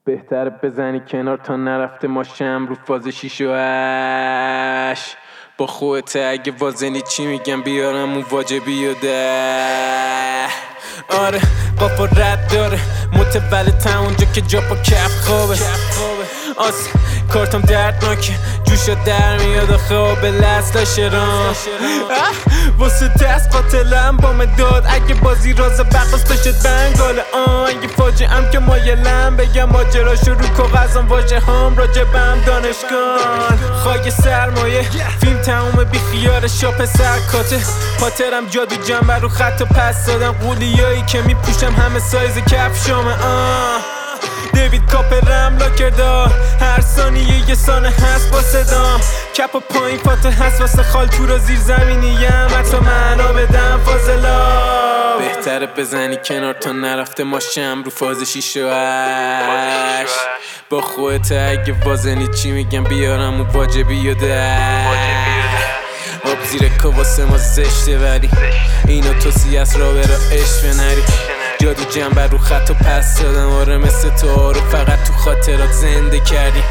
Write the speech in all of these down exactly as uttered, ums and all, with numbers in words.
بهتر بزنی کنار تا نرفته ماشم رو فاز شیش و هشت. با خودت اگه وازنی چی میگم بیارم اون واجبی و ده. آره قافا رد داره متولدتم اونجا که جا پا کف خوابه. آس کارتم دردناکه جوشا در میاد و خواب لست شرام واسه دست قاتلم با مداد اگه بازی راز بقاس داشت بنگاله. آه اگه فاجعم که مایلم بگم ماجراشو رو کاغذم واجه هم راجبم دانشگاه خواهی سرمایه فیلم تموم بی خیار شاپ سرکاته پاترم جادو جنبه رو خط و پس دادم قولیایی که میپوشم همه سایز کفشامه. آه دیوید کاپرم لاکردار هر ثانیه یه سانه هست با صدام کپ و پایین فاته هست واسه خال تو رو زیر زمینیم حتی معنا بدم فاضلا. بهتره بزنی کنار تا نرفته ماشم رو فاز شیش و هشت. با خودت اگه وازنی چی میگم بیارم اون واجبی و ده. آب زیر واسه ما زشته ولی اینا توصیه است را برا عشق نری جادو جنبه رو خط و پس دادم. آره مثل تو رو فقط تو خاطرات زنده کردی.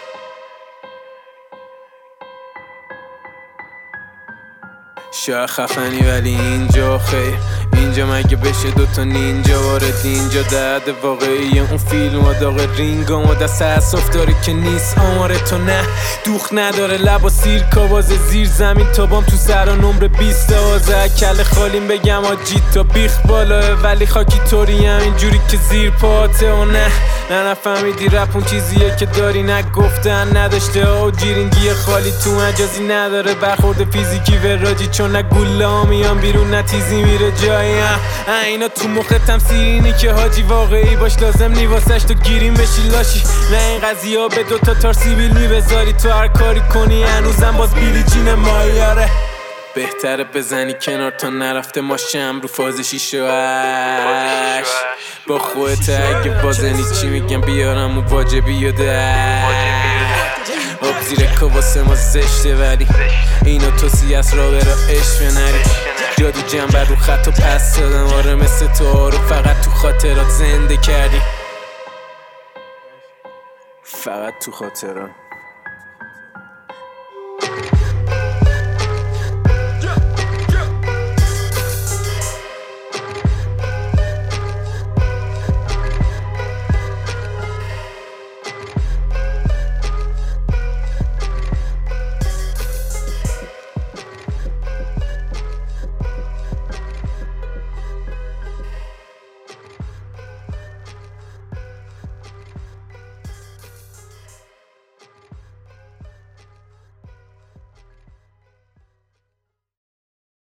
شاید خفنی ولی اینجا خیر اینجا مگه بشه دوتا نینجا وارد اینجا درد واقعی اون فیلم و داغ رینگام و دست اصاف داره که نیست آماره تو نه دوخ نداره لب و سیر کاباز زیر زمین تابام تو سر نمره بیست آزه کل خالیم بگم آجی تا بیخ بالاه ولی خاکی طوری هم اینجوری که زیر پاته و نه نه نفهمیدی رپ اون چیزیه که داری نگفتن نداشته و جیرینگی خالی تو مجازی نداره برخورد فیزیکی وراجی چون نه گولا میان بیرون نه تیزی میره جایی اینا تو مختم سیرینی که حاجی واقعی باش لازم نی واسش تو گیریم بشی لاشی نه این قضیه ها به دوتا تار سیبیل میبذاری تو هر کاری کنی هنوزم باز بیلی جین مایاره. بهتره بزنی کنار تا نرفته ماشم رو فاز شیش و هشت. با خودت اگه وازنی چی میگم بیارم اون واجبی و ده. آب زیر واسه ما زشته ولی اینا توصیه است را برا عشق نری جادو جنبه رو خط و پس دادم. آره مثل تو رو فقط تو خاطرات زنده کردی فقط تو خاطرات.